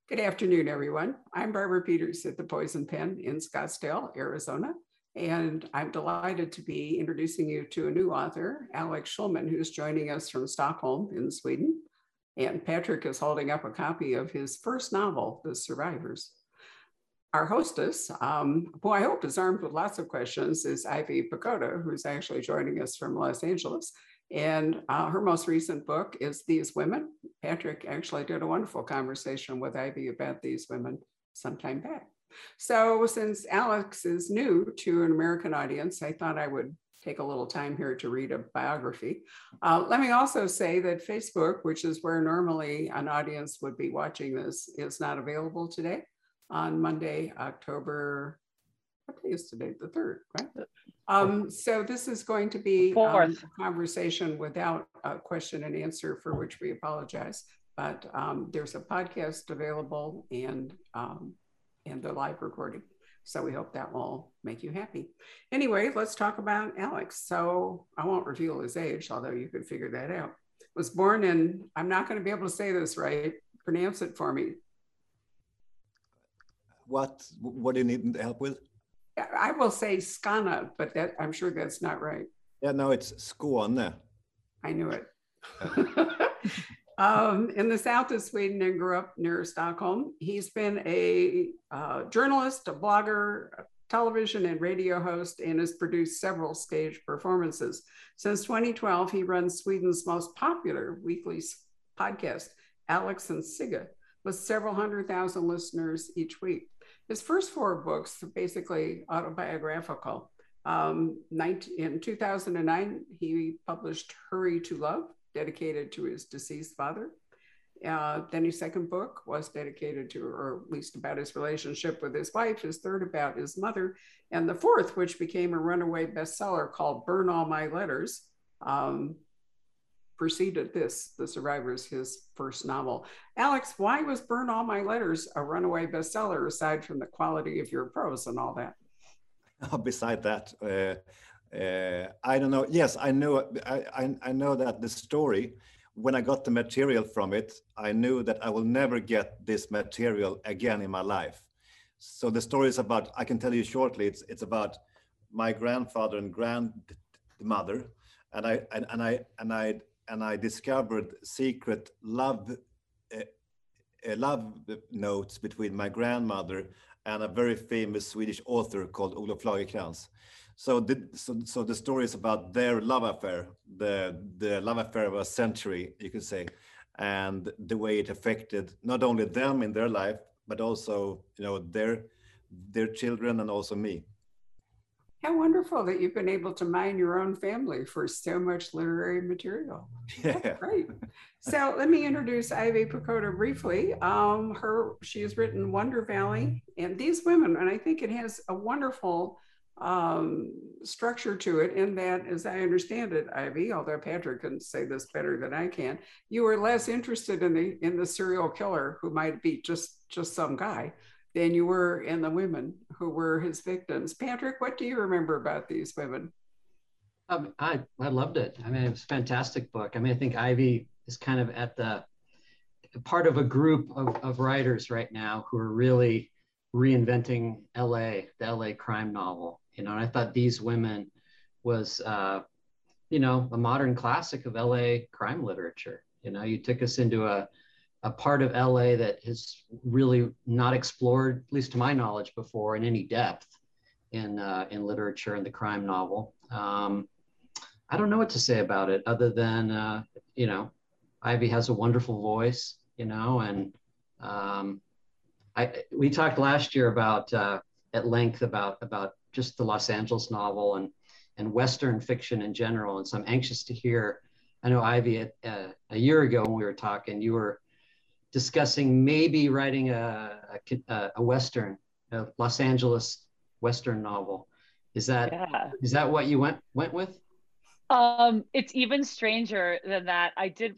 Good afternoon, everyone. I'm Barbara Peters at the Poison Pen in Scottsdale, Arizona, and I'm delighted to be introducing you to a new author, Alex Schulman, who's joining us from Stockholm in Sweden. And Patrick is holding up a copy of his first novel, The Survivors. Our hostess, who I hope is armed with lots of questions, is Ivy Pagoda, who's actually joining us from Los Angeles. And her most recent book is These Women. Patrick actually did a wonderful conversation with Ivy about These Women some time back. So since Alex is new to an American audience, I thought I would take a little time here to read a biography. Let me also say that Facebook, which is where normally an audience would be watching this, is not available today on Monday, October, what day is today? The 3rd, right? So this is going to be a conversation without a question and answer, for which we apologize. But there's a podcast available and the live recording. So we hope that will make you happy. Anyway, let's talk about Alex. So I won't reveal his age, although you could figure that out. Was born in, I'm not going to be able to say this right. Pronounce it for me. What do you need help with? I will say Skåne, but that I'm sure that's not right. Yeah, no, it's Skåne. I knew it. In the south of Sweden and grew up near Stockholm. He's been a journalist, a blogger, a television and radio host, and has produced several stage performances. Since 2012, he runs Sweden's most popular weekly podcast, Alex and Sigge, with several 100,000 listeners each week. His first 4 books are basically autobiographical. In 2009, he published Hurry to Love, dedicated to his deceased father. Then his second book was dedicated to, or at least about his relationship with his wife, his third about his mother, and the fourth, which became a runaway bestseller called Burn All My Letters, preceded this, The Survivors, his first novel. Alex, why was Burn All My Letters a runaway bestseller, aside from the quality of your prose and all that? Beside that, I don't know. Yes, I know. I know that the story, when I got the material from it, I knew that I will never get this material again in my life. So the story is about, I can tell you shortly, it's about my grandfather and grandmother, and I discovered secret love notes between my grandmother and a very famous Swedish author called Olof Lagercrantz. So the story is about their love affair, the love affair of a century, you could say, and the way it affected not only them in their life, but also, their children and also me. How wonderful that you've been able to mine your own family for so much literary material. Yeah. That's great. So let me introduce Ivy Pagoda briefly. She has written Wonder Valley and These Women, and I think it has a wonderful structure to it, in that, as I understand it, Ivy, although Patrick can say this better than I can, you were less interested in the serial killer, who might be just some guy, than you were in the women who were his victims. Patrick, what do you remember about These Women? I loved it. I mean, it was a fantastic book. I mean, I think Ivy is kind of at the part of a group of writers right now who are really reinventing LA, the LA crime novel. And I thought These Women was, a modern classic of LA crime literature. You took us into a part of LA that has really not explored, at least to my knowledge, before in any depth in literature and the crime novel. I don't know what to say about it other than, Ivy has a wonderful voice, and we talked last year about at length about just the Los Angeles novel and Western fiction in general. And so I'm anxious to hear. I know, Ivy, a year ago when we were talking, you were discussing maybe writing a Western, a Los Angeles Western novel. Is that what you went with? It's even stranger than that. I did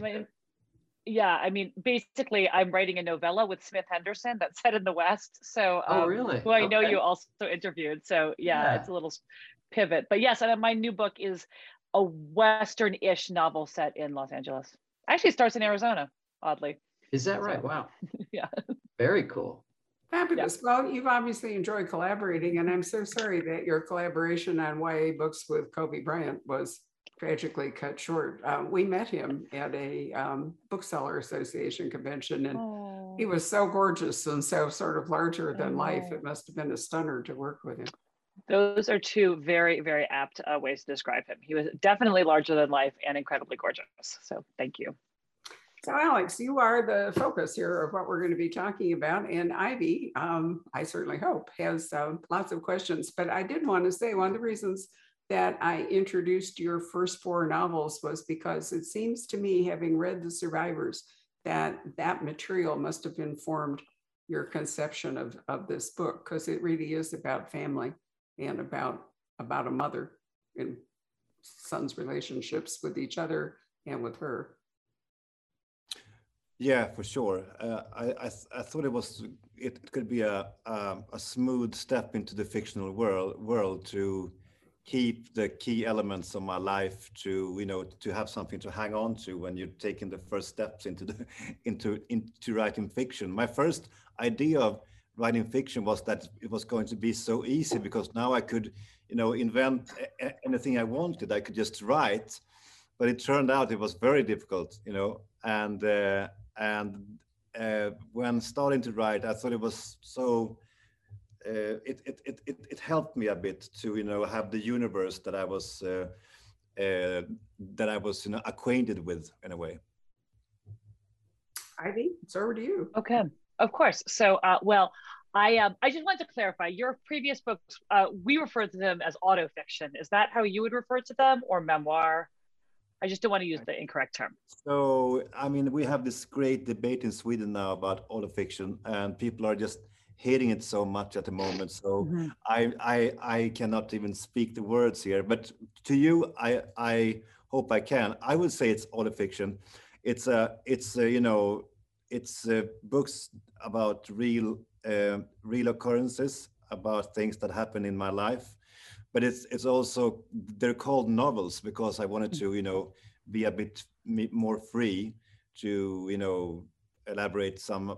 basically I'm writing a novella with Smith Henderson that's set in the West. So really? who I know you also interviewed. So yeah, it's a little pivot. But yes, and my new book is a Western-ish novel set in Los Angeles. Actually, it starts in Arizona, oddly. Is that right? Wow. Yeah. Very cool. Fabulous. Well, you've obviously enjoyed collaborating, and I'm so sorry that your collaboration on YA books with Kobe Bryant was tragically cut short. We met him at a Bookseller Association convention, and he was so gorgeous and so sort of larger than life. It must have been a stunner to work with him. Those are two very, very apt ways to describe him. He was definitely larger than life and incredibly gorgeous. So thank you. So Alex, you are the focus here of what we're going to be talking about. And Ivy, I certainly hope, has lots of questions. But I did want to say one of the reasons that I introduced your first 4 novels was because it seems to me, having read The Survivors, that that material must have informed your conception of this book, because it really is about family and about a mother and son's relationships with each other and with her. Yeah, for sure. I thought it could be a smooth step into the fictional world to keep the key elements of my life, to have something to hang on to when you're taking the first steps into writing fiction. My first idea of writing fiction was that it was going to be so easy, because now I could invent anything I wanted. I could just write, but it turned out it was very difficult, and when starting to write, I thought it was so. It helped me a bit to have the universe that I was acquainted with in a way. Ivy, it's over to you. Okay, of course. So, well, I just wanted to clarify, your previous books, we refer to them as autofiction. Is that how you would refer to them, or memoir? I just don't want to use the incorrect term. So, I mean, we have this great debate in Sweden now about autofiction, and people are just hating it so much at the moment. So I cannot even speak the words here. But to you, I hope I can. I would say it's autofiction. It's books about real occurrences, about things that happen in my life. But it's also, they're called novels because I wanted to be a bit more free to elaborate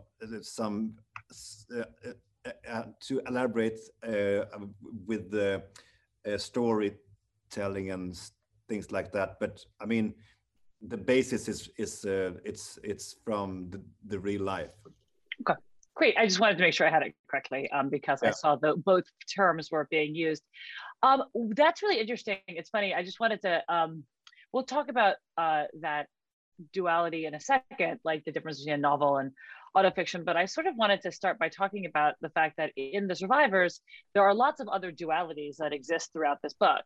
with the storytelling and things like that. But I mean, the basis is it's from the real life. Okay, great. I just wanted to make sure I had it correctly because I saw both terms were being used. That's really interesting. It's funny. I just wanted to, we'll talk about that duality in a second, like the difference between a novel and autofiction, but I sort of wanted to start by talking about the fact that in The Survivors, there are lots of other dualities that exist throughout this book,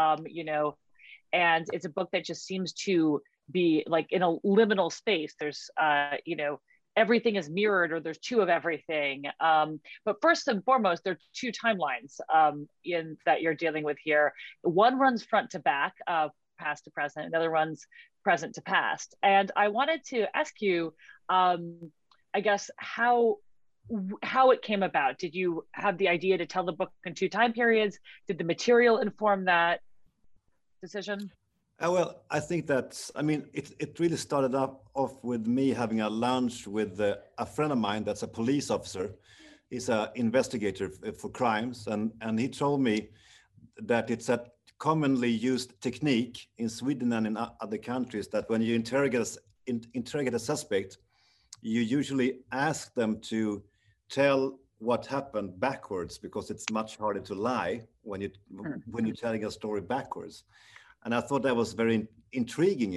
and it's a book that just seems to be like in a liminal space. There's, everything is mirrored, or there's 2 of everything. But first and foremost, there are 2 timelines in that you're dealing with here. One runs front to back, past to present, another runs present to past. And I wanted to ask you, I guess, how it came about. Did you have the idea to tell the book in 2 time periods? Did the material inform that decision? Well, I think that, I mean, it really started off with me having a lunch with a friend of mine that's a police officer. He's an investigator for crimes, and he told me that it's a commonly used technique in Sweden and in other countries that when you interrogate a suspect, you usually ask them to tell what happened backwards, because it's much harder to lie when you're telling a story backwards. And I thought that was very intriguing,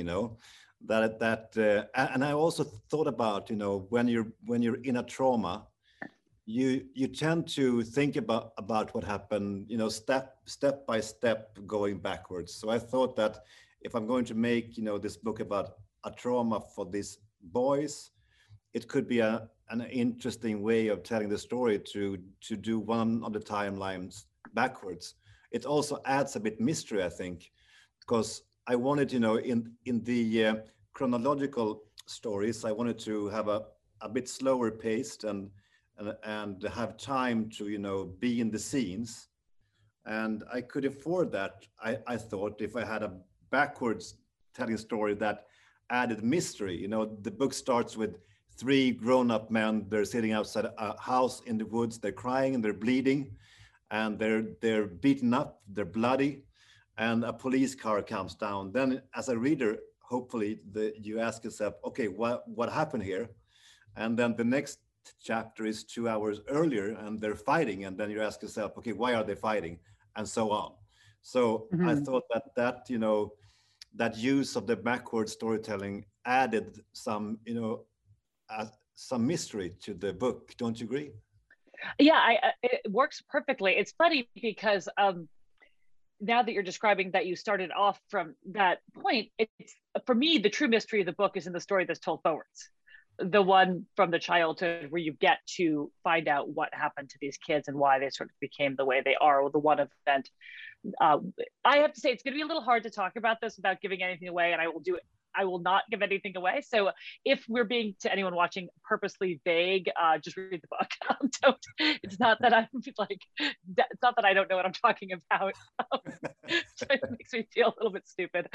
and I also thought about, when you're in a trauma, you tend to think about what happened, step by step going backwards. So I thought that if I'm going to make, this book about a trauma for these boys, it could be an interesting way of telling the story to do one of the timelines backwards. It also adds a bit mystery, I think, because I wanted, in the chronological stories, I wanted to have a bit slower paced and have time to, be in the scenes. And I could afford that, I thought, if I had a backwards telling story that added mystery. The book starts with three grown-up men. They're sitting outside a house in the woods. They're crying and they're bleeding, and they're beaten up. They're bloody, and a police car comes down. Then, as a reader, hopefully, you ask yourself, okay, what happened here? And then the next chapter is 2 hours earlier, and they're fighting. And then you ask yourself, okay, why are they fighting? And so on. So I thought that that use of the backward storytelling added some, some mystery to the book. Don't you agree? Yeah, it works perfectly. It's funny because now that you're describing that you started off from that point, it's, for me, the true mystery of the book is in the story that's told forwards. The one from the childhood where you get to find out what happened to these kids and why they sort of became the way they are, or the one event. I have to say, it's going to be a little hard to talk about this without giving anything away, and I will not give anything away. So if we're being, to anyone watching, purposely vague, just read the book. It's not that I'm like, it's not that I don't know what I'm talking about. So it makes me feel a little bit stupid.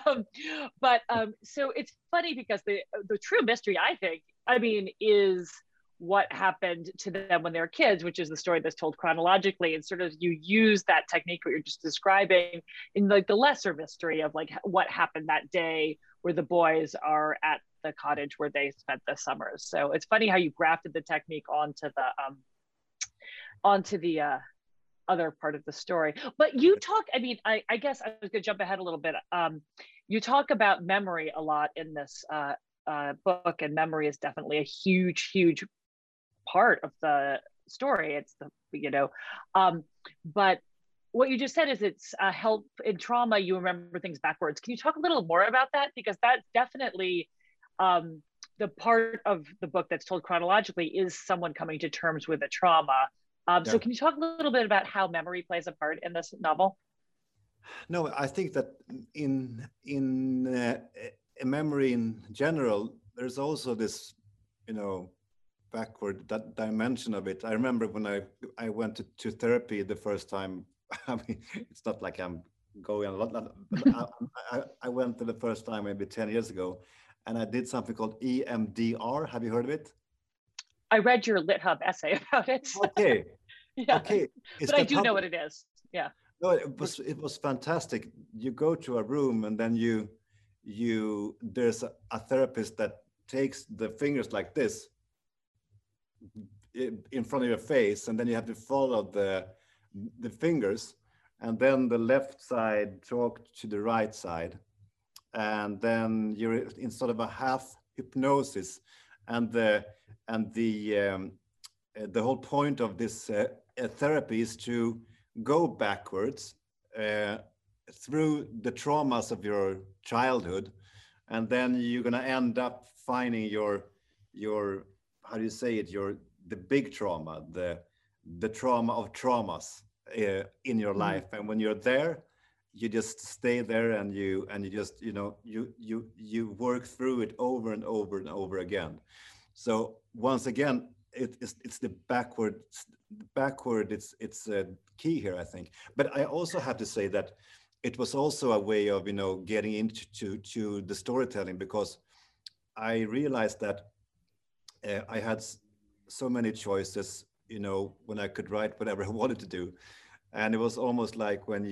So it's funny because the true mystery, I think, is what happened to them when they were kids, which is the story that's told chronologically, and sort of you use that technique what you're just describing in like the lesser mystery of like what happened that day where the boys are at the cottage where they spent the summers. So it's funny how you grafted the technique onto the other part of the story. But you talk, I guess I was gonna jump ahead a little bit. You talk about memory a lot in this book, and memory is definitely a huge, huge part of the story. It's but what you just said is it's help in trauma, you remember things backwards. Can you talk a little more about that? Because that's definitely the part of the book that's told chronologically is someone coming to terms with a trauma. So can you talk a little bit about how memory plays a part in this novel? No, I think that in memory in general, there's also this, backward that dimension of it. I remember when I went to therapy the first time. It's not like I'm going a lot. I went to the first time maybe 10 years ago, and I did something called EMDR. Have you heard of it? I read your LitHub essay about it. Okay. Yeah. Okay. But I do know what it is. Yeah. No, it was fantastic. You go to a room, and then there's a therapist that takes the fingers like this in front of your face, and then you have to follow the fingers, and then the left side talk to the right side, and then you're in sort of a half hypnosis, and the whole point of this therapy is to go backwards through the traumas of your childhood, and then you're gonna end up finding your how do you say it, the big trauma, the trauma of traumas in your life. And when you're there, you just stay there, and you just you work through it over and over and over again. So once again, it's the backward. It's a key here, I think. But I also have to say that it was also a way of getting into the storytelling, because I realized that I had so many choices, when I could write whatever I wanted to do. And it was almost like when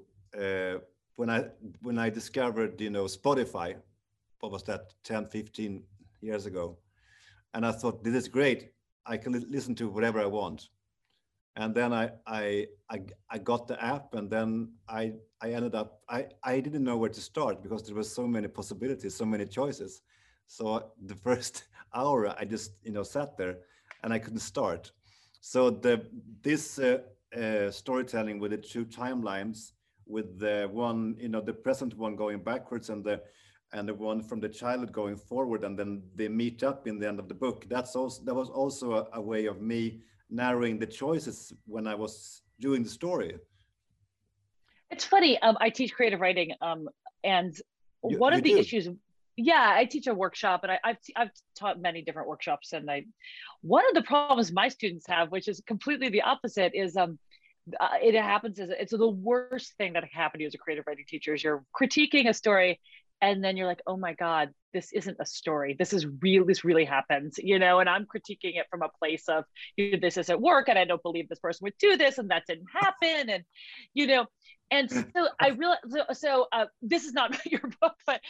I discovered, Spotify, what was that, 10, 15 years ago. And I thought, this is great. I can listen to whatever I want. And then I got the app, and then I ended up, I didn't know where to start, because there were so many possibilities, so many choices. So the first hour I just, sat there, and I couldn't start. So this storytelling with the two timelines, with the one, the present one going backwards, and the one from the childhood going forward, and then they meet up in the end of the book. That was also a way of me narrowing the choices when I was doing the story. It's funny. I teach creative writing, and one of the issues. Yeah, I teach a workshop, and I've taught many different workshops, and one of the problems my students have, which is completely the opposite, is it happens as it's the worst thing that can happen to you as a creative writing teacher, is you're critiquing a story, and then you're like, oh my God, this isn't a story. This is real. This really happens, you know, and I'm critiquing it from a place of, you know, this isn't work and I don't believe this person would do this and that didn't happen. And, you know, and so I realized, this is not your book, but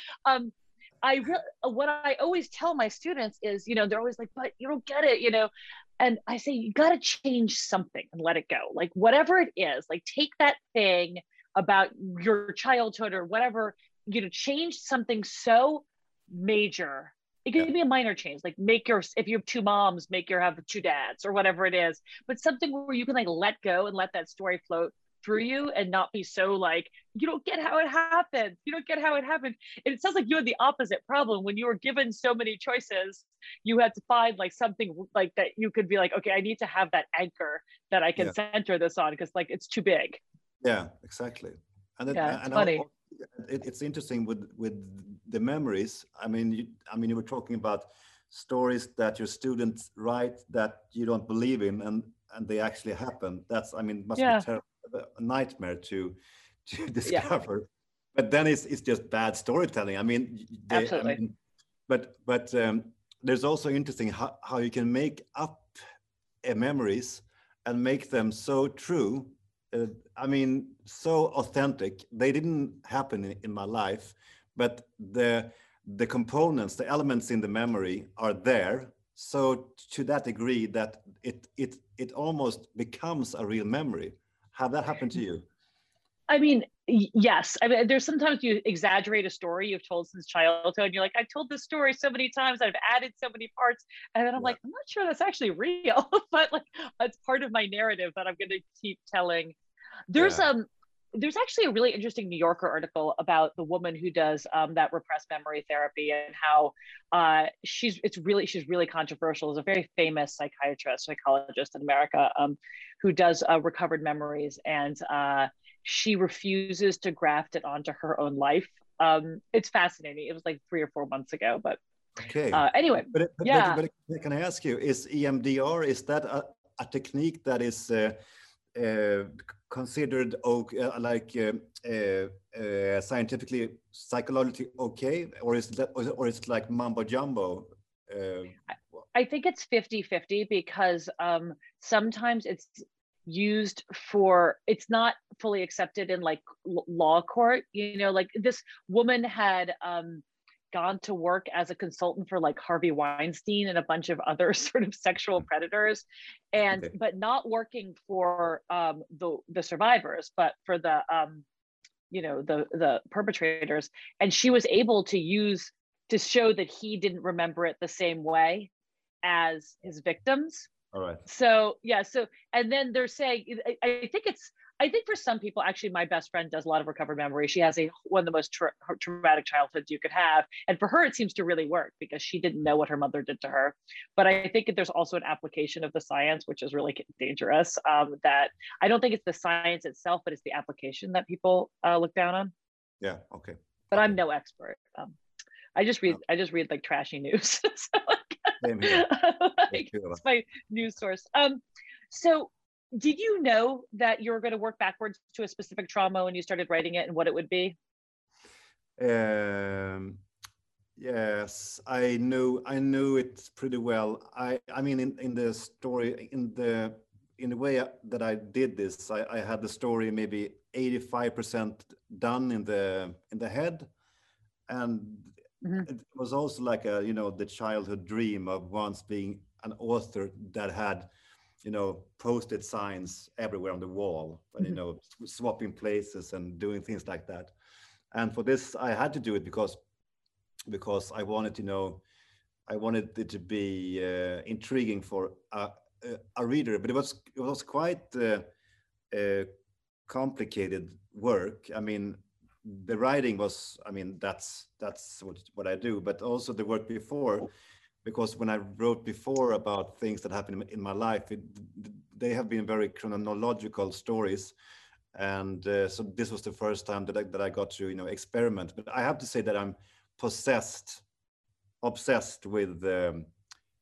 what I always tell my students is, you know, they're always like, but you don't get it, you know, and I say, you got to change something and let it go. Like whatever it is, like take that thing about your childhood or whatever, you know, change something so major. It could be a minor change, like if you have two moms, have two dads or whatever it is, but something where you can like let go and let that story float through you and not be so like, you don't get how it happened. You don't get how it happened. And it sounds like you had the opposite problem. When you were given so many choices, you had to find like something like that you could be like, okay, I need to have that anchor that I can center this on because like it's too big. Yeah, exactly. And it's funny. It's interesting with the memories. I mean, you were talking about stories that your students write that you don't believe in, and they actually happen. That's, I mean, must be terrible, a nightmare to discover. But then it's just bad storytelling. I mean, absolutely. But there's also interesting how you can make up memories and make them so true. I mean, so authentic. They didn't happen in my life, but the components, the elements in the memory are there. So to that degree that it almost becomes a real memory. Have that happened to you? I mean, yes. I mean, there's sometimes you exaggerate a story you've told since childhood. And you're like, I've told this story so many times. I've added so many parts. And then I'm like, I'm not sure that's actually real, but like, it's part of my narrative that I'm going to keep telling. There's actually a really interesting New Yorker article about the woman who does that repressed memory therapy and how she's really controversial. There's a very famous psychologist in America who does recovered memories, and she refuses to graft it onto her own life. It's fascinating. It was like 3 or 4 months ago, but okay. Anyway, but can I ask you, is EMDR, is that a technique that is considered scientifically, psychologically okay, or is it like mumbo jumbo? I think it's 50-50 because sometimes it's used for, it's not fully accepted in like law court, you know, like this woman had gone to work as a consultant for like Harvey Weinstein and a bunch of other sort of sexual predators, and but not working for the survivors, but for the you know, the perpetrators. And she was able to show that he didn't remember it the same way as his victims. All right. So and then they're saying, I think for some people, actually, my best friend does a lot of recovered memory. She has one of the most traumatic childhoods you could have. And for her, it seems to really work because she didn't know what her mother did to her. But I think there's also an application of the science, which is really dangerous, that I don't think it's the science itself, but it's the application that people look down on. Yeah, okay. But I'm no expert. I just read like trashy news. So same here. it's my news source. So did you know that you were going to work backwards to a specific trauma when you started writing it and what it would be? Yes, I knew it pretty well. I mean, in the story, in the way that I did this, I had the story maybe 85% done in the head, and it was also like a, you know, the childhood dream of once being an author that had, you know, posted signs everywhere on the wall, and you know, swapping places and doing things like that. And for this, I had to do it because I wanted to know, I wanted it to be intriguing for a reader. But it was quite complicated work. I mean, the writing was, I mean, that's what I do, but also the work before. Because when I wrote before about things that happened in my life, they have been very chronological stories, and so this was the first time that I got to, you know, experiment. But I have to say that I'm obsessed with the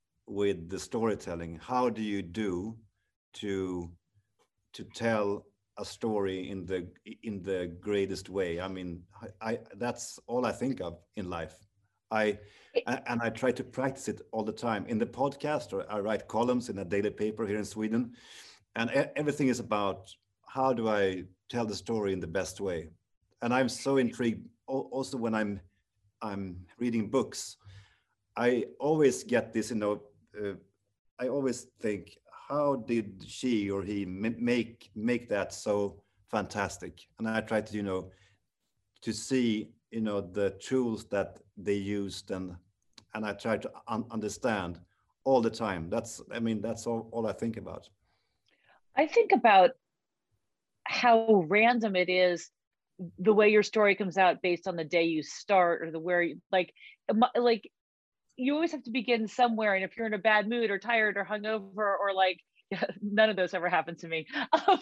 storytelling. How do you do to tell a story in the greatest way. I mean, I that's all I think of in life. And I try to practice it all the time. In the podcast, or I write columns in a daily paper here in Sweden, and everything is about how do I tell the story in the best way. And I'm so intrigued also when I'm reading books. I always get this, I always think, how did she or he make that so fantastic? And I try to, to see, the tools that they used, and I try to understand all the time. That's all I think about. I think about how random it is, the way your story comes out based on the day you start, or like you always have to begin somewhere. And if you're in a bad mood or tired or hungover or like, none of those ever happened to me,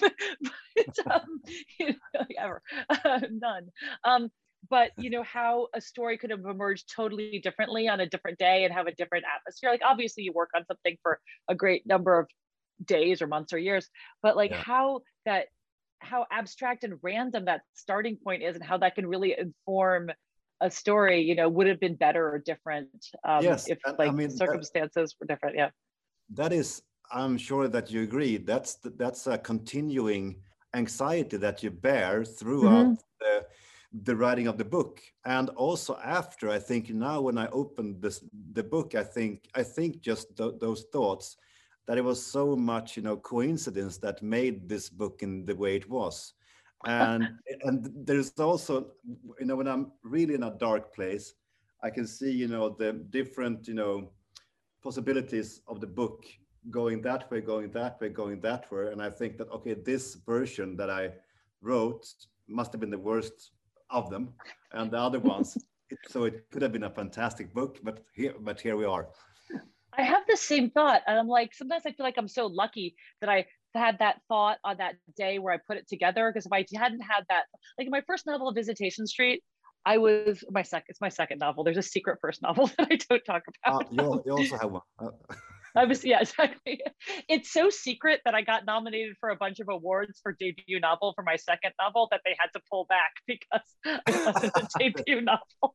ever, none. But how a story could have emerged totally differently on a different day and have a different atmosphere. Like obviously you work on something for a great number of days or months or years, but like how abstract and random that starting point is, and how that can really inform a story, would have been better or different if circumstances were different. Yeah. That is, I'm sure that you agree, that's a continuing anxiety that you bear throughout the writing of the book. And also after, I think now when I opened the book, I think just those thoughts, that it was so much, coincidence that made this book in the way it was. And there's also, when I'm really in a dark place, I can see, the different, possibilities of the book going that way, going that way, going that way. And I think that, okay, this version that I wrote must have been the worst of them, and the other ones, so it could have been a fantastic book, but here we are. I have the same thought, and I'm like, sometimes I feel like I'm so lucky that I had that thought on that day where I put it together, because if I hadn't had that, like in my first novel, Visitation Street, it's my second novel. There's a secret first novel that I don't talk about. You also have one. Yeah, exactly. It's so secret that I got nominated for a bunch of awards for debut novel for my second novel that they had to pull back because it wasn't a debut novel.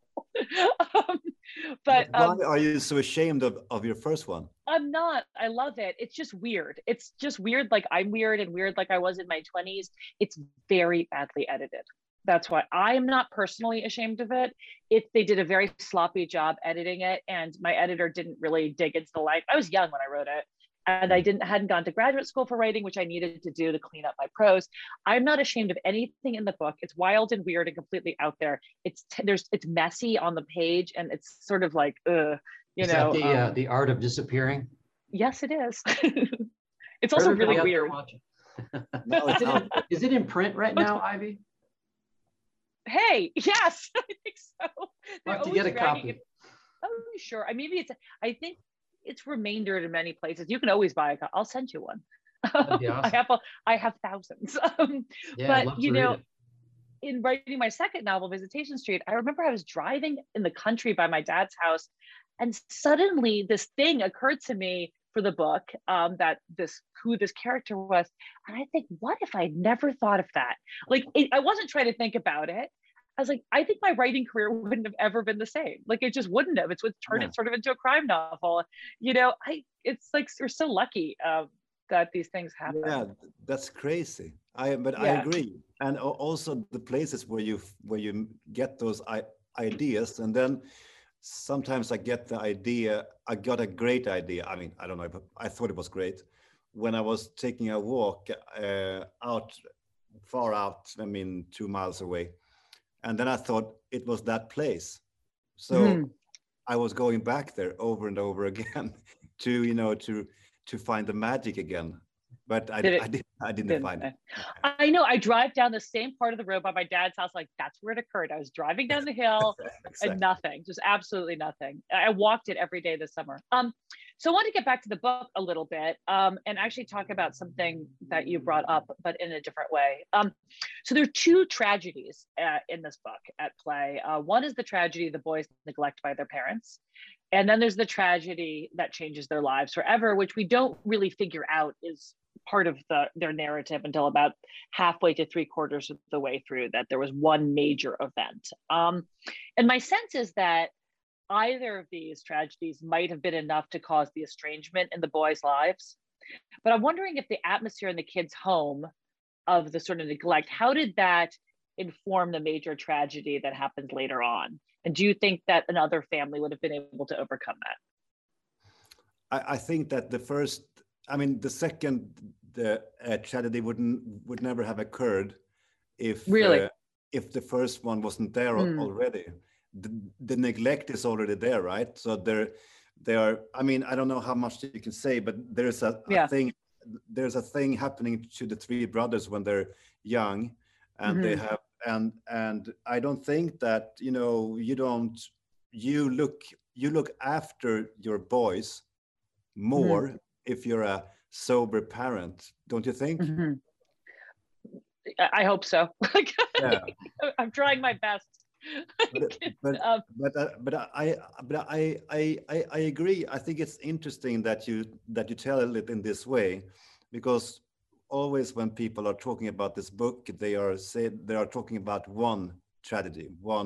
But why are you so ashamed of your first one? I'm not. I love it. It's just weird. It's just weird. Like I'm weird, and weird like I was in my 20s. It's very badly edited. That's why I am not personally ashamed of it. They did a very sloppy job editing it, and my editor didn't really dig into the life. I was young when I wrote it, and I hadn't gone to graduate school for writing, which I needed to do to clean up my prose. I'm not ashamed of anything in the book. It's wild and weird and completely out there. It's messy on the page, and it's sort of like, Is that the art of disappearing? Yes, it is. It's also really weird. No, is it in print right now, Ivy? Hey, yes, I think so. We'll have to get a copy. Oh, sure. I think it's remaindered in many places. You can always buy a copy. I'll send you one. Awesome. I have thousands. Yeah, but in writing my second novel, Visitation Street, I remember I was driving in the country by my dad's house, and suddenly this thing occurred to me for the book, who this character was. And I think, what if I never thought of that? Like, I wasn't trying to think about it. I was like, I think my writing career wouldn't have ever been the same. Like, it just wouldn't have. It's what turned it sort of into a crime novel. It's like, we're so lucky that these things happen. Yeah, that's crazy. I agree. And also the places where you get those ideas, and then sometimes I got a great idea. I mean, I don't know, but I thought it was great when I was taking a walk far out, 2 miles away. And then I thought it was that place. So I was going back there over and over again to find the magic again. But I didn't find it. I know. I drive down the same part of the road by my dad's house. Like, that's where it occurred. I was driving down the hill exactly. And nothing, just absolutely nothing. I walked it every day this summer. So I want to get back to the book a little bit and actually talk about something that you brought up, but in a different way. So there are two tragedies in this book at play. One is the tragedy of the boys neglected by their parents. And then there's the tragedy that changes their lives forever, which we don't really figure out is part of their narrative until about halfway to 3/4 of the way through that there was one major event. And my sense is that either of these tragedies might have been enough to cause the estrangement in the boys' lives. But I'm wondering if the atmosphere in the kids' home of the sort of neglect, how did that inform the major tragedy that happened later on? And do you think that another family would have been able to overcome that? I think that the second tragedy would never have occurred if Really? If the first one wasn't there already. The neglect is already there, right? So they are. I mean, I don't know how much you can say, but there's a thing. There's a thing happening to the three brothers when they're young, and they have. And I don't think that you look after your boys more if you're a sober parent, don't you think? I hope so. Yeah. I'm trying my best. But I agree. I think it's interesting that you tell it in this way, because always when people are talking about this book, they are talking about one tragedy,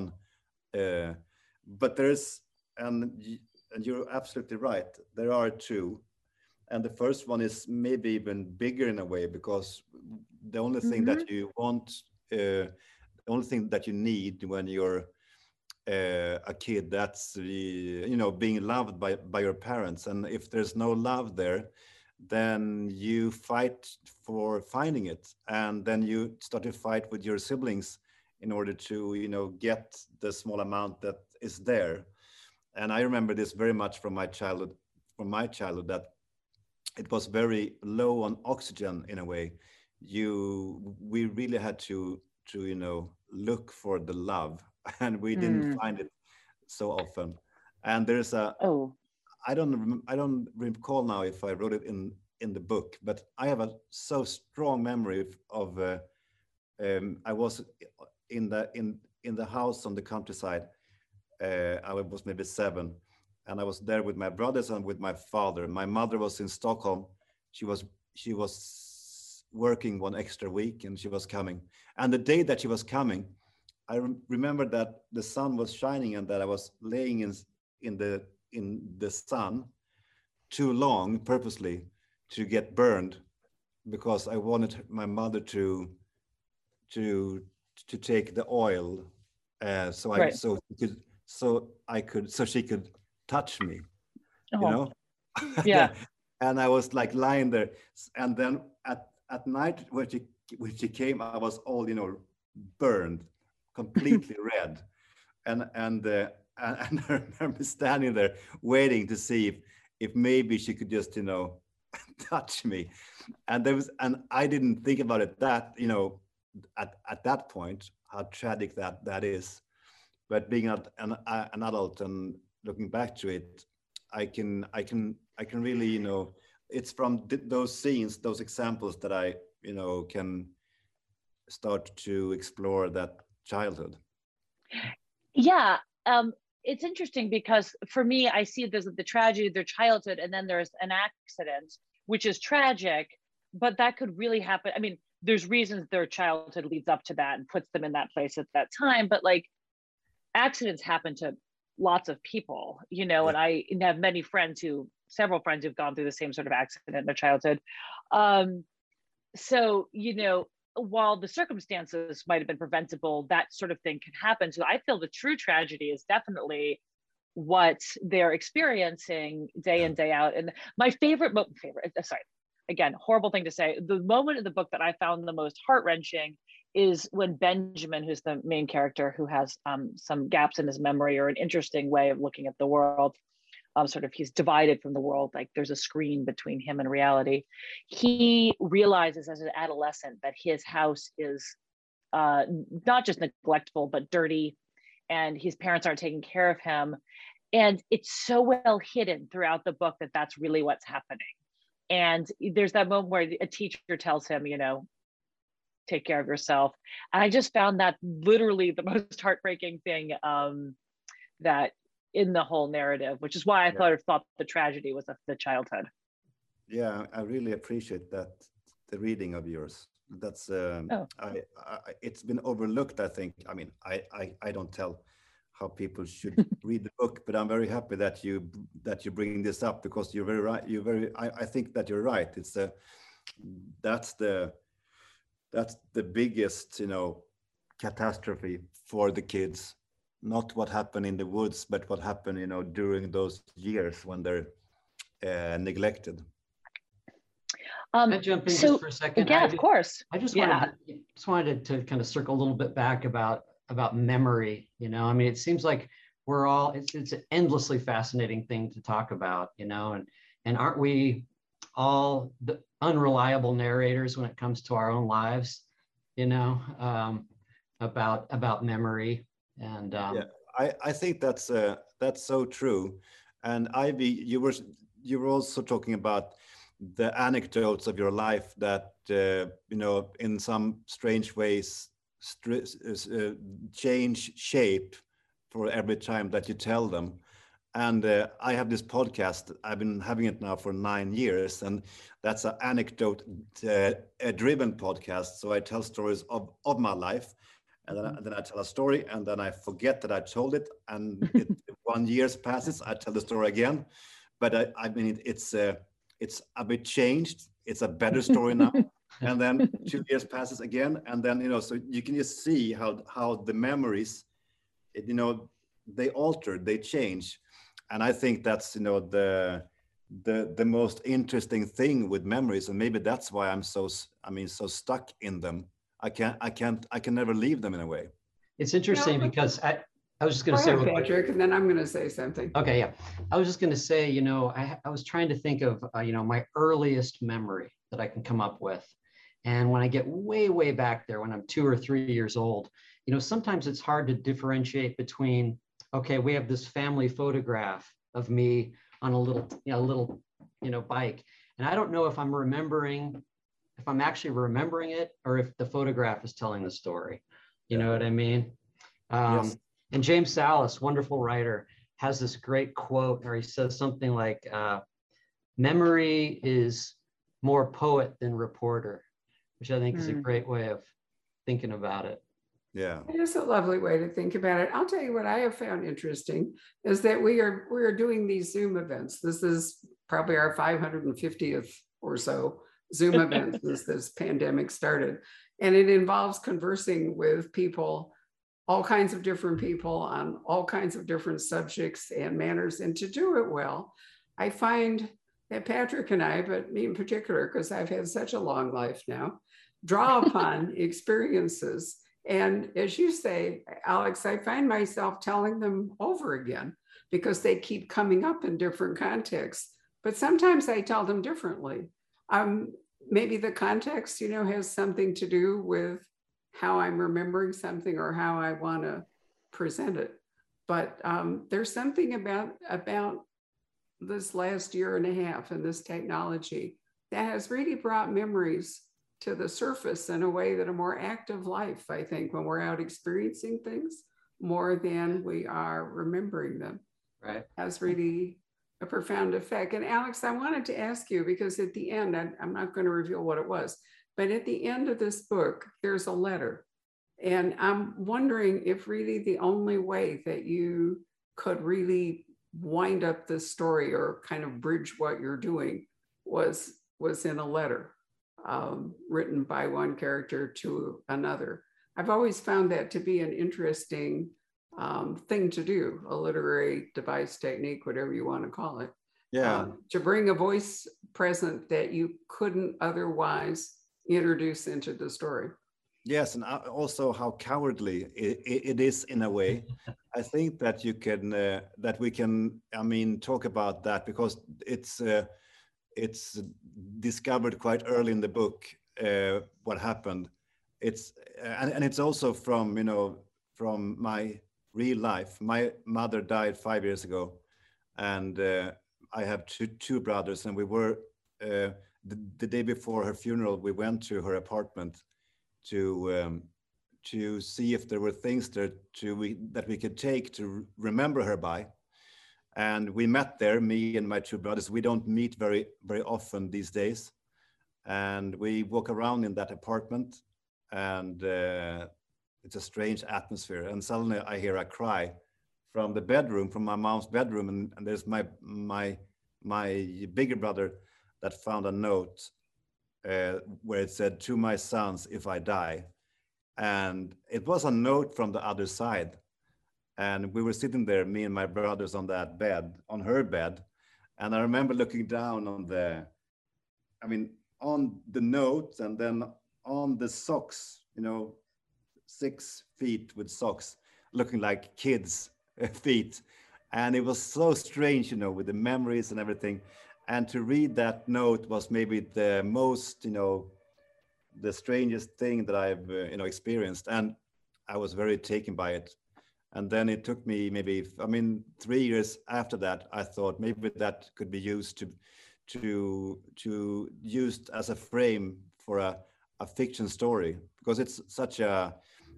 but there's and you're absolutely right. There are two, and the first one is maybe even bigger in a way, because the only thing that you want, the only thing that you need when you're a kid, that's being loved by your parents. And if there's no love there, then you fight for finding it, and then you start to fight with your siblings in order to get the small amount that is there. And I remember this very much from my childhood that it was very low on oxygen in a way. We really had to look for the love, and we didn't find it so often. And there's I don't recall now if I wrote it in the book, but I have a so strong memory of I was in the house on the countryside. I was maybe 7, and I was there with my brothers and with my father. My mother was in Stockholm. She was working one extra week, and she was coming. And the day that she was coming, I remember that the sun was shining and that I was laying in the sun too long purposely to get burned, because I wanted my mother to take the oil, so she could touch me, Yeah. And I was like lying there, and then at night when she came, I was all burned, completely red, and I remember standing there waiting to see if maybe she could just touch me, and I didn't think about it that at that point how tragic that is. But being an adult and looking back to it, I can really it's from those scenes, those examples, that I can start to explore that childhood. Yeah. It's interesting because for me, I see there's the tragedy of their childhood, and then there's an accident, which is tragic, but that could really happen. I mean, there's reasons their childhood leads up to that and puts them in that place at that time, but like accidents happen to lots of people, and I have several friends who've gone through the same sort of accident in their childhood. So, while the circumstances might have been preventable, that sort of thing can happen. So I feel the true tragedy is definitely what they're experiencing day in, day out. And my again, horrible thing to say, the moment in the book that I found the most heart-wrenching is when Benjamin, who's the main character, who has some gaps in his memory or an interesting way of looking at the world, he's divided from the world, like there's a screen between him and reality. He realizes as an adolescent that his house is not just neglectful, but dirty, and his parents aren't taking care of him. And it's so well hidden throughout the book that that's really what's happening. And there's that moment where a teacher tells him, take care of yourself. And I just found that literally the most heartbreaking thing that in the whole narrative, which is why I thought the tragedy was the childhood. Yeah, I really appreciate that reading of yours. That's Oh. it's been overlooked, I think. I mean, I don't tell how people should read the book, but I'm very happy that you bring this up, because you're very right. I think that you're right. It's that's the biggest, catastrophe for the kids. Not what happened in the woods, but what happened, during those years when they're neglected. Can I jump in just for a second? Yeah, of course. I just wanted to kind of circle a little bit back about memory. I mean, it seems like it's an endlessly fascinating thing to talk about, and aren't we all the unreliable narrators when it comes to our own lives, about memory. And yeah, I think that's so true. And Ivy, you were also talking about the anecdotes of your life that in some strange ways change shape for every time that you tell them. And I have this podcast. I've been having it now for 9 years, and that's an anecdote driven podcast. So I tell stories of my life, and then I tell a story, and then I forget that I told it, and 1 year passes, I tell the story again. But I mean, it's a bit changed. It's a better story now. And then 2 years passes again, and then so you can just see how the memories, they alter, they change. And I think that's the most interesting thing with memories, and maybe that's why I'm so stuck in them. I can never leave them in a way. It's interesting because I was just going to say, Patrick, and then I'm going to say something. Okay, yeah. I was just going to say, I was trying to think of, my earliest memory that I can come up with. And when I get way, way back there, when I'm 2 or 3 years old, sometimes it's hard to differentiate between, okay, we have this family photograph of me on a little bike. And I don't know if I'm actually remembering it, or if the photograph is telling the story. You know what I mean? Yes. And James Sallis, wonderful writer, has this great quote where he says something like, memory is more poet than reporter, which I think is a great way of thinking about it. Yeah. It is a lovely way to think about it. I'll tell you what I have found interesting is that we are doing these Zoom events. This is probably our 550th or so Zoom event since this pandemic started. And it involves conversing with people, all kinds of different people on all kinds of different subjects and manners. And to do it well, I find that Patrick and I, but me in particular, because I've had such a long life now, draw upon experiences. And as you say, Alex, I find myself telling them over again because they keep coming up in different contexts. But sometimes I tell them differently. Maybe the context, has something to do with how I'm remembering something or how I want to present it. But there's something about this last year and a half and this technology that has really brought memories to the surface in a way that a more active life, I think, when we're out experiencing things more than we are remembering them, right, has really a profound effect. And Alex, I wanted to ask you, because at the end, I'm not going to reveal what it was, but at the end of this book, there's a letter. And I'm wondering if really the only way that you could really wind up this story or kind of bridge what you're doing was in a letter written by one character to another. I've always found that to be an interesting thing to do, a literary device, technique, whatever you want to call it. Yeah. To bring a voice present that you couldn't otherwise introduce into the story. Yes, and also how cowardly it is in a way. I think that we can, talk about that because it's discovered quite early in the book what happened. And it's also from my real life. My mother died 5 years ago, and I have two brothers, and we were the day before her funeral, we went to her apartment to see if there were things there that we could take to remember her by. And we met there, me and my two brothers. We don't meet very, very often these days. and we walk around in that apartment, and it's a strange atmosphere. And suddenly I hear a cry from the bedroom, from my mom's bedroom, and there's my bigger brother that found a note where it said, "To my sons, if I die." And it was a note from the other side. And we were sitting there, me and my brothers, on that bed, on her bed. And I remember looking down on on the note, and then on the socks, 6 feet with socks, looking like kids' feet. And it was so strange, with the memories and everything. And to read that note was maybe the most, the strangest thing that I've, experienced. And I was very taken by it. And then it took me maybe, 3 years after that, I thought maybe that could be used to used as a frame for a fiction story, because it's such a,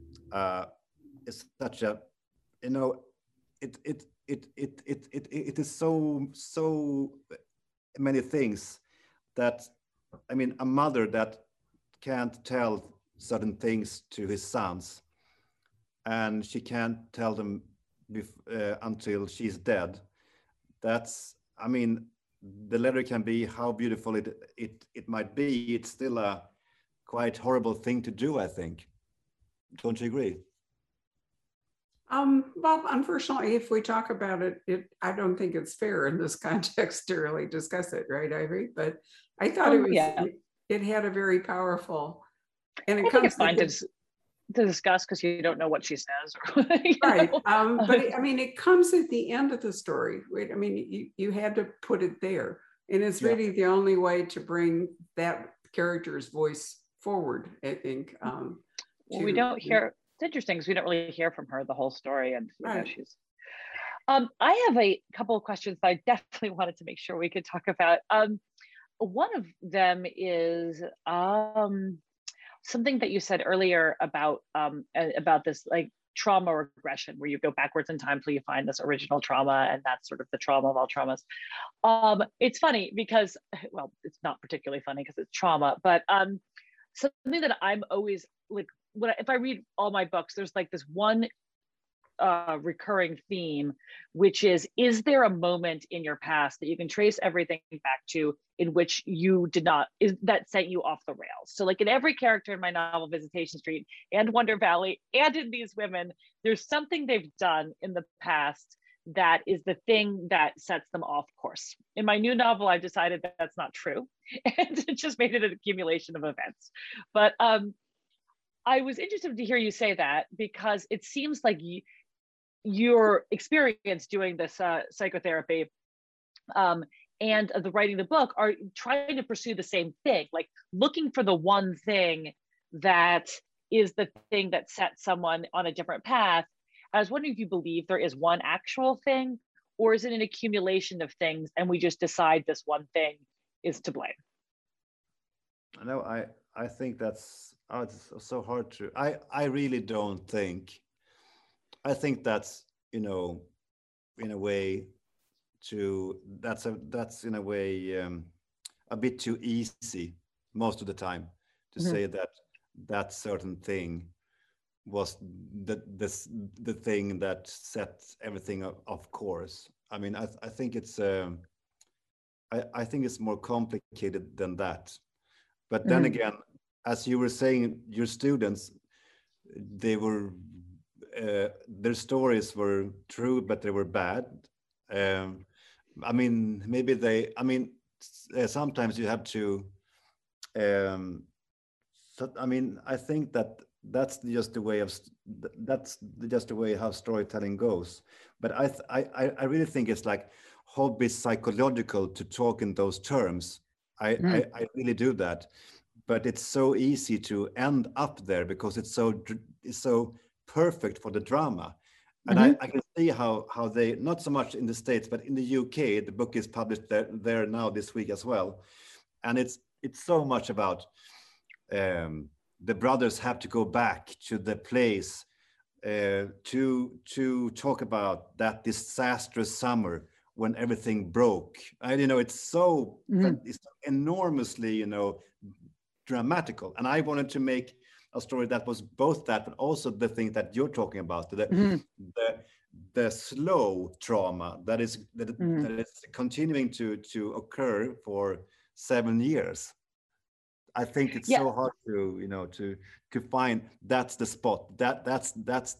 it is so many things that, a mother that can't tell certain things to his sons, and she can't tell them until she's dead. That's, the letter can be how beautiful it might be. It's still a quite horrible thing to do, I think. Don't you agree? Well, unfortunately, if we talk about it, I don't think it's fair in this context to really discuss it, right, Ivory? But I thought it had a very powerful, and I think it's fine to discuss because you don't know what she says. Right. But it comes at the end of the story, right? You had to put it there. And it's really the only way to bring that character's voice forward, I think. Well, we don't hear, it's interesting because we don't really hear from her the whole story. And she's, I have a couple of questions that I definitely wanted to make sure we could talk about. One of them is something that you said earlier about this like trauma regression, where you go backwards in time till you find this original trauma, and that's sort of the trauma of all traumas. It's funny because, well, it's not particularly funny because it's trauma, but something that I'm always like, if I read all my books, there's like this one recurring theme, which is there a moment in your past that you can trace everything back to in which you did not, that sent you off the rails? So like in every character in my novel, Visitation Street and Wonder Valley, and in these women, there's something they've done in the past that is the thing that sets them off course. In my new novel, I've decided that that's not true, and it just made it an accumulation of events. But I was interested to hear you say that, because it seems like your experience doing this psychotherapy and the writing the book are trying to pursue the same thing, like looking for the one thing that is the thing that sets someone on a different path. I was wondering if you believe there is one actual thing, or is it an accumulation of things and we just decide this one thing is to blame? No, I think that's, it's so hard to, I really don't think, I think that's, in a way that's in a way a bit too easy most of the time to say that certain thing was the thing that set everything off course. I think it's I think it's more complicated than that. But then again, as you were saying, your students, they were their stories were true, but they were bad. Maybe they, sometimes you have to, I think that's just the way how storytelling goes. But I really think it's like hobby psychological to talk in those terms. I really do that, but it's so easy to end up there because it's so perfect for the drama. And I can see how they, not so much in the States, but in the UK, the book is published there now this week as well. And it's so much about the brothers have to go back to the place to talk about that disastrous summer when everything broke. It's so it's enormously, dramatical. And I wanted to make a story that was both that, but also the thing that you're talking about, the slow trauma that is continuing to occur for 7 years. I think it's so hard to find. That's the spot. That's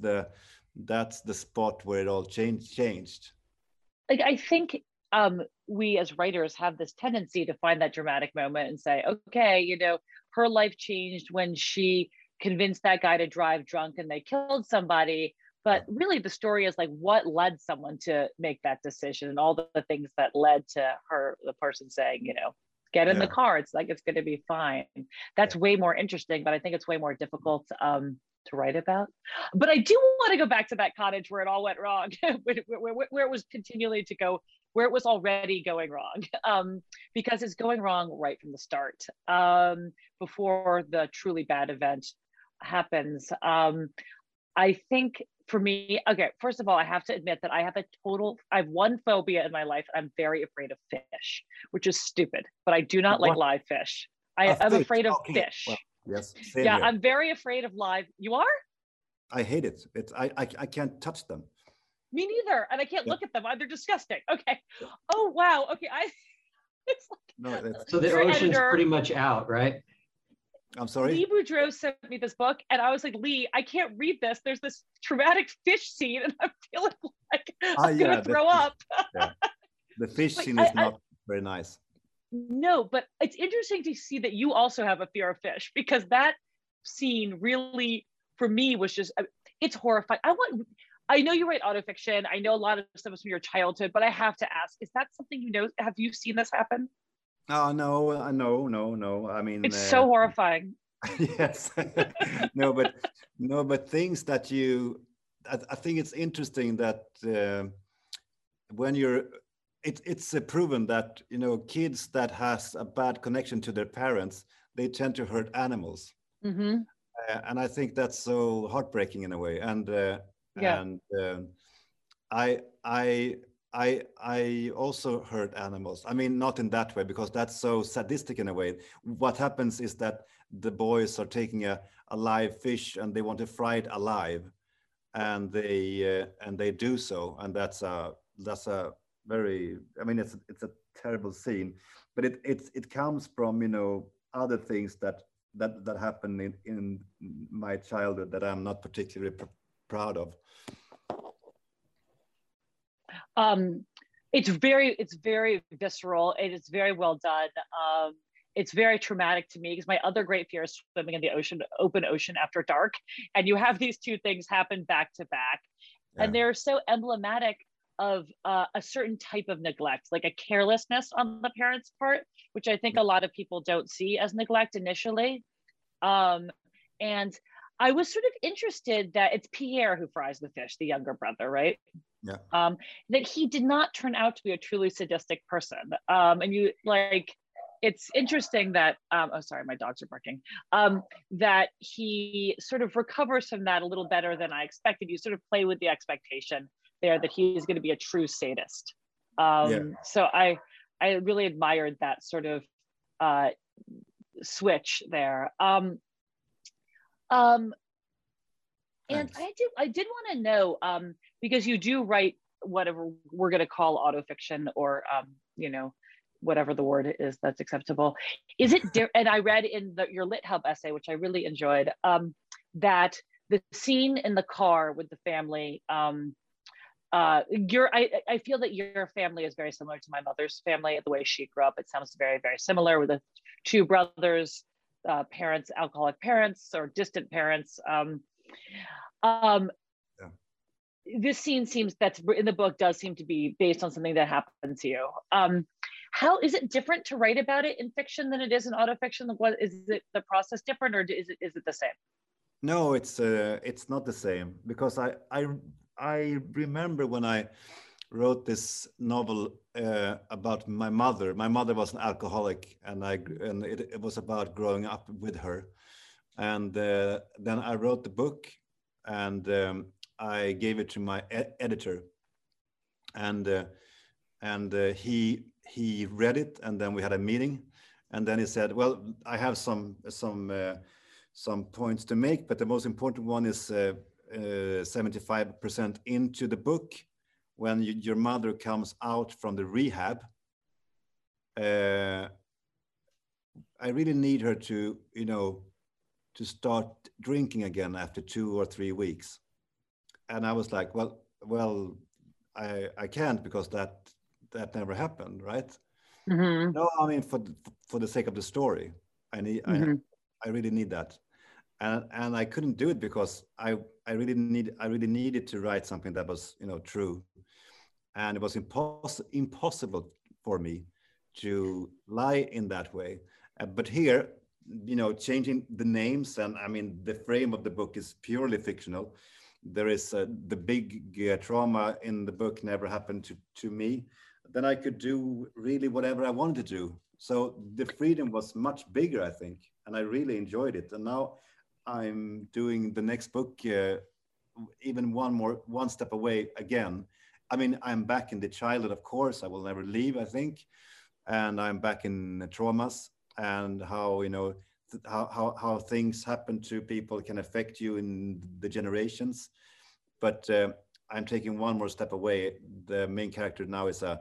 the spot where it all changed. Like, I think we as writers have this tendency to find that dramatic moment and say, okay, you know, her life changed when she convinced that guy to drive drunk and they killed somebody. But really the story is like what led someone to make that decision and all the things that led to the person saying, you know, get in the car. It's like, it's going to be fine. That's way more interesting, but I think it's way more difficult to write about. But I do want to go back to that cottage where it all went wrong, where it was continually to go, where it was already going wrong, because it's going wrong right from the start, before the truly bad event happens. I think for me, okay, first of all, I have to admit that I have one phobia in my life. I'm very afraid of fish, which is stupid, but I do not like live fish. I'm afraid of fish. Well, yes. Yeah, Here. I'm very afraid of live. You are? I hate it. I can't touch them. Me neither. And I can't look at them. They're disgusting. Okay. Oh, wow. Okay. It's like, so the ocean's pretty much out, right? I'm sorry? Lee Boudreau sent me this book and I was like, Lee, I can't read this. There's this traumatic fish scene and I'm feeling like I'm going to throw up. The fish scene is not very nice. No, but it's interesting to see that you also have a fear of fish, because that scene really, for me, was just, it's horrifying. I know you write autofiction. I know a lot of stuff from your childhood, but I have to ask, is that something you know? Have you seen this happen? Oh, no. I mean, it's so horrifying. Yes. no, but things that I think it's interesting that when it's proven that, you know, kids that has a bad connection to their parents, they tend to hurt animals. Mm-hmm. And I think that's so heartbreaking in a way. And I also hurt animals. I mean, not in that way, because that's so sadistic in a way. What happens is that the boys are taking a live fish and they want to fry it alive, and they do so, and that's a very, I mean, it's a terrible scene, but it comes from, you know, other things that happened in my childhood that I'm not particularly proud of. It's very visceral. It is very well done. It's very traumatic to me because my other great fear is swimming in the open ocean after dark. And you have these two things happen back to back. Yeah. And they're so emblematic of a certain type of neglect, like a carelessness on the parents' part, which I think a lot of people don't see as neglect initially. And I was sort of interested that it's Pierre who fries the fish, the younger brother, right? Yeah. That he did not turn out to be a truly sadistic person. And you like, it's interesting that, oh, sorry, my dogs are barking, that he sort of recovers from that a little better than I expected. You sort of play with the expectation there that he is going to be a true sadist. So I really admired that sort of switch there. And I did want to know, because you do write whatever we're going to call autofiction, or you know, whatever the word is that's acceptable. Is it and I read in your LitHub essay, which I really enjoyed, that the scene in the car with the family, I feel that your family is very similar to my mother's family, the way she grew up. It sounds very, very similar, with the two brothers, parents, alcoholic parents or distant parents. This scene that's in the book does seem to be based on something that happened to you. How is it different to write about it in fiction than it is in autofiction? What is it, the process different, or is it the same? No, it's not the same, because I remember when I wrote this novel about my mother. My mother was an alcoholic, and it was about growing up with her. And then I wrote the book, and I gave it to my editor, and he read it, and then we had a meeting, And then he said, well, I have some points to make, but the most important one is 75% into the book, when your mother comes out from the rehab. I really need her to, you know, to start drinking again after 2 or 3 weeks. And I was like, well, I can't, because that never happened, right? Mm-hmm. No, I mean, for the sake of the story, I really need that. And I couldn't do it because I really needed to write something that was, you know, true. And it was impossible for me to lie in that way. But here, you know, changing the names, and I mean, the frame of the book is purely fictional. There is the big trauma in the book never happened to me. Then I could do really whatever I wanted to do. So the freedom was much bigger, I think, and I really enjoyed it. And now I'm doing the next book, even one step away again. I mean, I'm back in the childhood, of course. I will never leave, I think. And I'm back in traumas, and how, you know, how things happen to people can affect you in the generations. But I'm taking one more step away. The main character now is a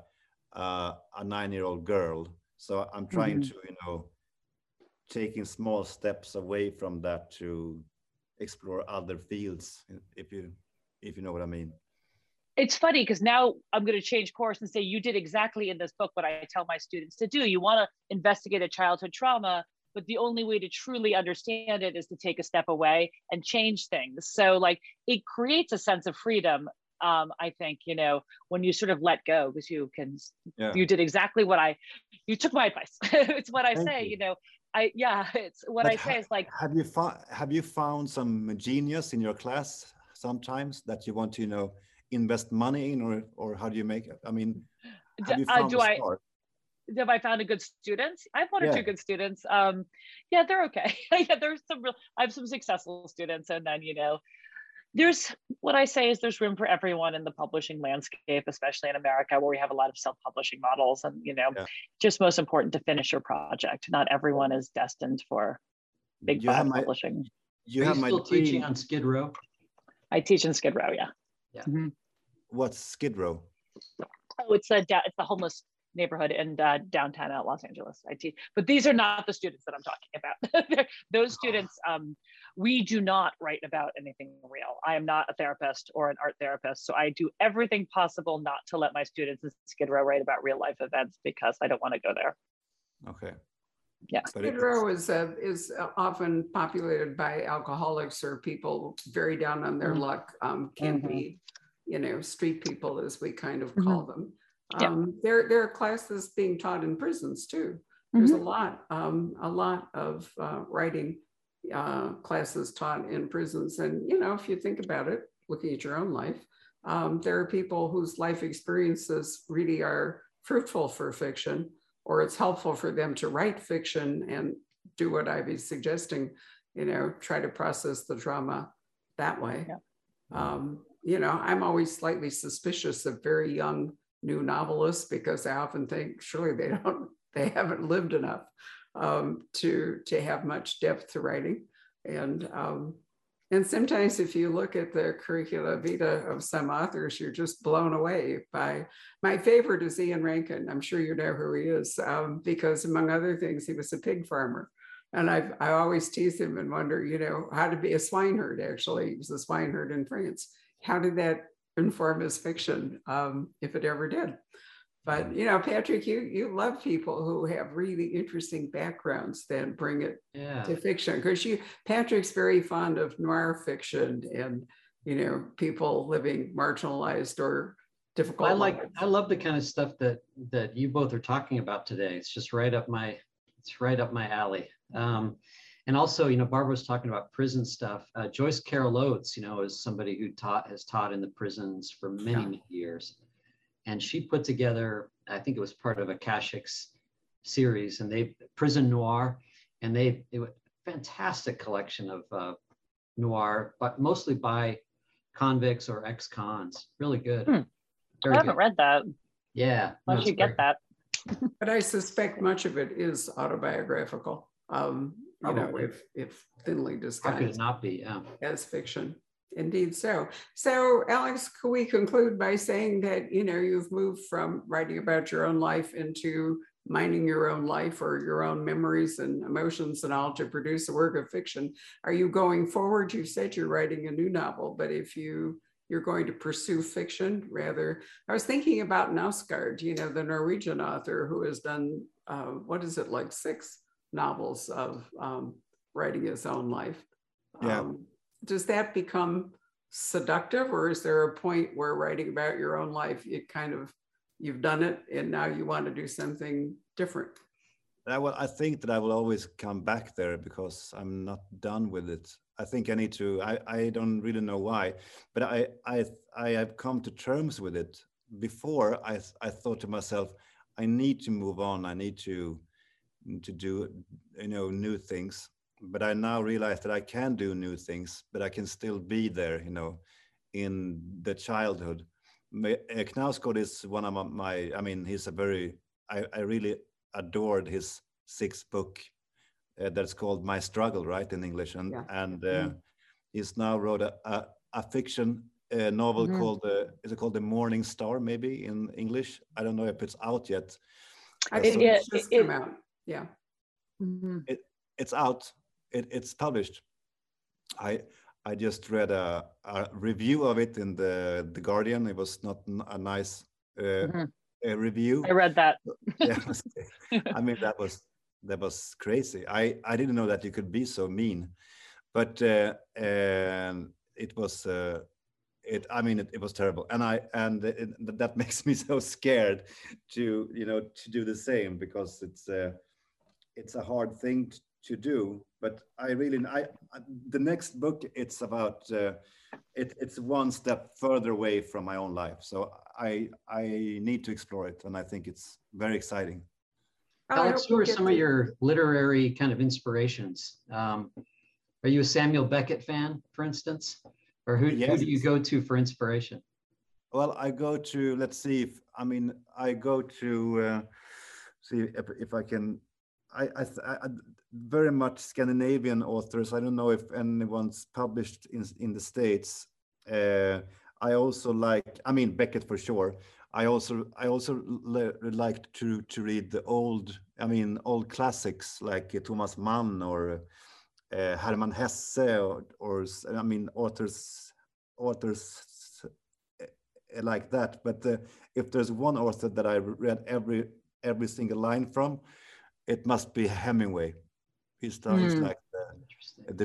9-year-old girl. So I'm trying to, you know, taking small steps away from that to explore other fields, if you know what I mean. It's funny because now I'm going to change course and say, you did exactly in this book what I tell my students to do. You want to investigate a childhood trauma, but the only way to truly understand it is to take a step away and change things. So like, it creates a sense of freedom. I think, you know, when you sort of let go, because you did exactly what you took my advice. It's what I say, you know, it's what I say is like, have you found some genius in your class sometimes that you want to, you know, invest money in, or how do you make it? I mean, have you found a star? Have I found a good students? I have 1 or 2 good students. Yeah, they're okay. Yeah, there's I have some successful students, and then, you know, there's what I say is there's room for everyone in the publishing landscape, especially in America, where we have a lot of self-publishing models, and, you know, just most important to finish your project. Not everyone is destined for big publishing. Are you still teaching on Skid Row? I teach in Skid Row, yeah. Mm-hmm. What's Skid Row? Oh, it's the homeless neighborhood in downtown Los Angeles. I teach, but these are not the students that I'm talking about. Those students, we do not write about anything real. I am not a therapist or an art therapist, so I do everything possible not to let my students in Skid Row write about real life events, because I don't want to go there. Okay. Yeah. Skid Row is often populated by alcoholics or people very down on their luck, can be, you know, street people, as we kind of call them. There are classes being taught in prisons too. There's a lot of writing classes taught in prisons. And, you know, if you think about it, looking at your own life, there are people whose life experiences really are fruitful for fiction, or it's helpful for them to write fiction and do what Ivy's suggesting, you know, try to process the trauma that way. You know, I'm always slightly suspicious of very young new novelists, because I often think surely they haven't lived enough to have much depth to writing. And sometimes if you look at the curricula vitae of some authors, you're just blown away by, my favorite is Ian Rankin. I'm sure you know who he is, because among other things, he was a pig farmer. And I always tease him and wonder, you know, how to be a swineherd. Actually, he was a swineherd in France. How did that inform his fiction, if it ever did? But, you know, Patrick, you love people who have really interesting backgrounds that bring it to fiction, because Patrick's very fond of noir fiction and, you know, people living marginalized or difficult lives. I love the kind of stuff that you both are talking about today. It's just right up my alley. And also, you know, Barbara was talking about prison stuff. Joyce Carol Oates, you know, is somebody who has taught in the prisons for many years. And she put together, I think it was part of a Kashik's series, and Prison Noir, and it was a fantastic collection of noir, but mostly by convicts or ex-cons. Really good. I haven't read that. Yeah. Why don't you get that? But I suspect much of it is autobiographical. You know, if thinly How could it disguised not be? Yeah. as fiction. Indeed so. So Alex, could we conclude by saying that, you know, you've moved from writing about your own life into mining your own life or your own memories and emotions and all to produce a work of fiction. Are you going forward? You said you're writing a new novel, but if you're going to pursue fiction rather, I was thinking about Knausgaard, you know, the Norwegian author who has done, what is it, like 6 novels of writing his own life. Yeah. Does that become seductive, or is there a point where writing about your own life, it kind of, you've done it and now you want to do something different? I think that I will always come back there because I'm not done with it. I think I need to, I don't really know why, but I have come to terms with it. Before I thought to myself, I need to move on. I need to do, you know, new things. But I now realize that I can do new things, but I can still be there, you know, in the childhood. Knausgaard is one of my, I mean, he's a very, I really adored his 6th book that's called My Struggle, right, in English. And he's now wrote a fiction novel called, is it called The Morning Star, maybe in English? I don't know if it's out yet. I think it's just come out. Yeah. It's out. It's published. I just read a review of it in the Guardian. It was not a nice review. I read that. Yeah, I mean that was crazy. I didn't know that you could be so mean, but it was. I mean, it was terrible, and that makes me so scared to, you know, to do the same, because it's a hard thing to do. But the next book, it's about it's one step further away from my own life, so I need to explore it, and I think it's very exciting. Alex, who are some of your literary kind of inspirations? Are you a Samuel Beckett fan, for instance, or who do you go to for inspiration? Well, I go to, let's see if, I mean, I go to see if I can. I very much Scandinavian authors. I don't know if anyone's published in the States. I also like, I mean, Beckett for sure. I also like to read the old classics like Thomas Mann or Hermann Hesse or I mean authors like that. But if there's one author that I read every single line from, it must be Hemingway. He's like the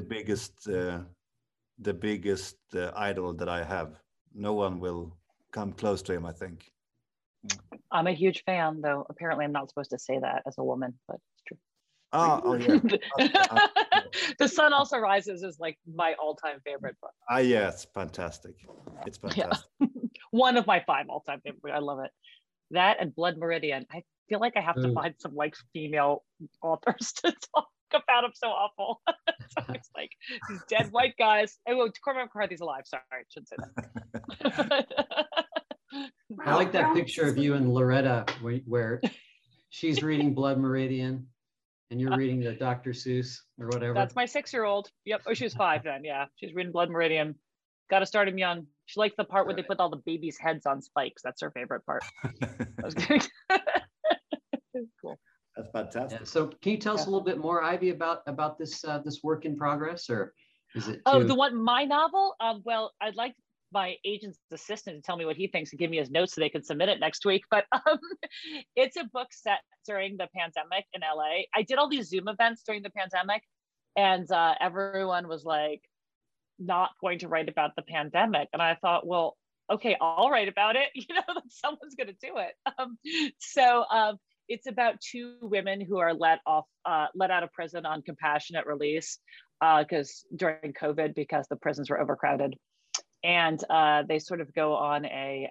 biggest idol that I have. No one will come close to him, I think. I'm a huge fan, though. Apparently, I'm not supposed to say that as a woman, but it's true. Oh yeah. The Sun Also Rises is like my all-time favorite book. Yeah, it's fantastic. It's fantastic. Yeah. One of my 5 all-time favorite. I love it. That and Blood Meridian. I feel like I have to find some like female authors to talk about. I'm so awful. So it's like these dead white guys. Oh, Cormac McCarthy's alive. Sorry, I shouldn't say that. I like that picture of you and Loretta where she's reading Blood Meridian and you're reading the Dr. Seuss or whatever. That's my 6-year-old. Yep. Oh, she was 5 then. Yeah. She's reading Blood Meridian. Got to start him young. She likes the part where they put all the babies' heads on spikes. That's her favorite part. I was kidding. Cool. That's fantastic. Yeah. So can you tell us a little bit more, Ivy, about this this work in progress, or is it? My novel? Well, I'd like my agent's assistant to tell me what he thinks and give me his notes so they can submit it next week. But it's a book set during the pandemic in LA. I did all these Zoom events during the pandemic, and everyone was like not going to write about the pandemic. And I thought, well, okay, I'll write about it. You know, that someone's going to do it. So it's about 2 women who are let out of prison on compassionate release because during COVID, because the prisons were overcrowded. And they sort of go on a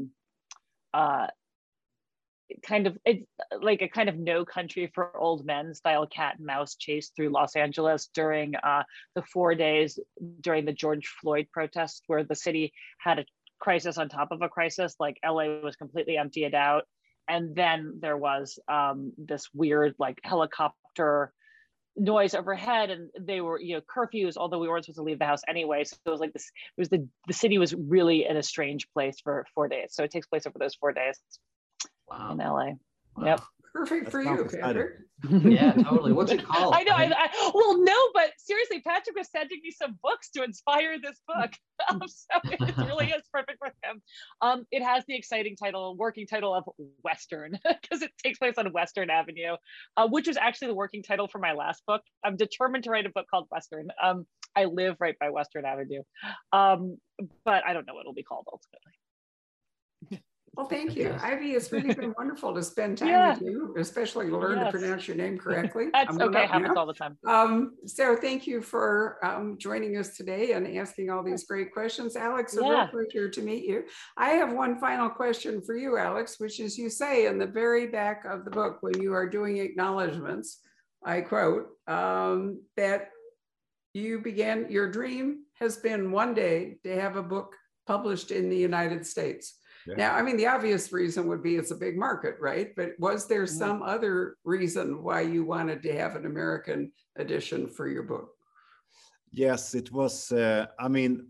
it's like a kind of No Country for Old Men style cat and mouse chase through Los Angeles during the 4 days during the George Floyd protests, where the city had a crisis on top of a crisis. Like LA was completely emptied out, And then there was this weird like helicopter noise overhead, and they were, you know, curfews, although we weren't supposed to leave the house anyway. So it was like this, it was the city was really in a strange place for 4 days. So it takes place over those 4 days in LA. Wow. Yep. Perfect That for sounds you, exciting. Patrick. Yeah, totally. What's it called? I know. Well, no, but seriously, Patrick was sending me some books to inspire this book. So it really is perfect for him. It has the exciting title, working title of Western, because it takes place on Western Avenue, which was actually the working title for my last book. I'm determined to write a book called Western. I live right by Western Avenue, but I don't know what it'll be called ultimately. Well, thank you, Ivy. It's really been wonderful to spend time Yeah. with you, especially to learn to pronounce your name correctly. That's I'm okay. up Happens now. all the time. So thank you for joining us today and asking all these great questions. Alex, a real pleasure to meet you. I have one final question for you, Alex, which is, you say in the very back of the book when you are doing acknowledgements, I quote, that you began, your dream has been one day to have a book published in the United States. Yeah. Now, I mean, the obvious reason would be it's a big market, right? But was there some other reason why you wanted to have an American edition for your book? Yes, it was. I mean,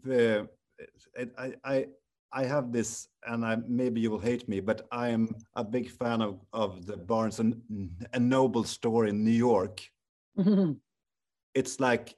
I have this, and maybe you will hate me, but I am a big fan of the Barnes and Noble store in New York. It's like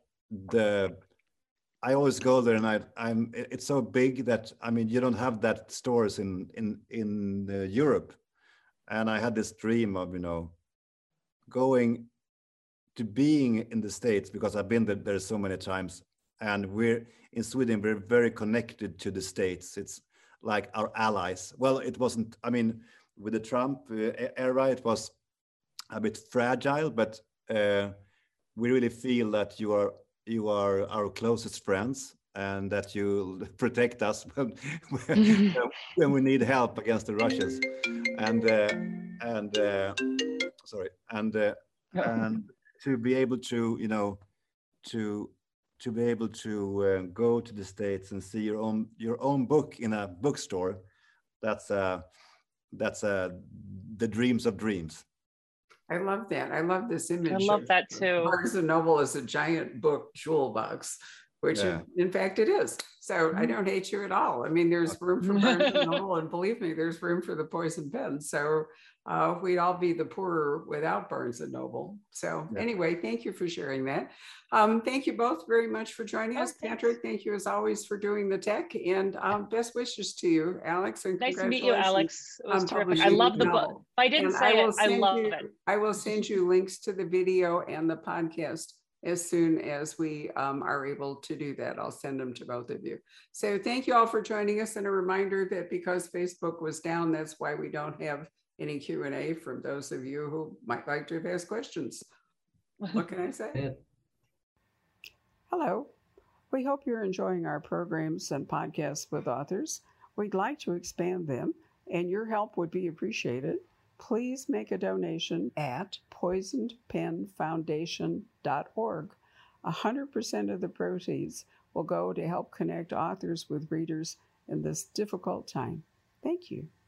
I always go there, and it's so big that, I mean, you don't have that stores in Europe. And I had this dream of, you know, going to being in the States, because I've been there so many times, and we're in Sweden, we're very connected to the States. It's like our allies. Well, it wasn't, I mean, with the Trump era, it was a bit fragile, but we really feel that you are our closest friends, and that you protect us when we need help against the Russians. And to be able to, you know, to be able to go to the States and see your own book in a bookstore, that's the dreams of dreams. I love that. I love this image. I love that too. Barnes and Noble is a giant book jewel box, which in fact it is. So I don't hate you at all. I mean, there's room for Barnes and Noble, and believe me, there's room for the Poison Pen. So we'd all be the poorer without Barnes and Noble. So anyway, thank you for sharing that. Thank you both very much for joining us. Patrick, thank you as always for doing the tech, and best wishes to you, Alex. And nice to meet you, Alex. It was terrific. I publishing love the the book. novel. If I didn't say it, I love it. I will send you links to the video and the podcast as soon as we are able to do that. I'll send them to both of you. So thank you all for joining us, and a reminder that because Facebook was down, that's why we don't have any Q&A from those of you who might like to ask questions. What can I say? Hello. We hope you're enjoying our programs and podcasts with authors. We'd like to expand them, and your help would be appreciated. Please make a donation at poisonedpenfoundation.org. 100% of the proceeds will go to help connect authors with readers in this difficult time. Thank you.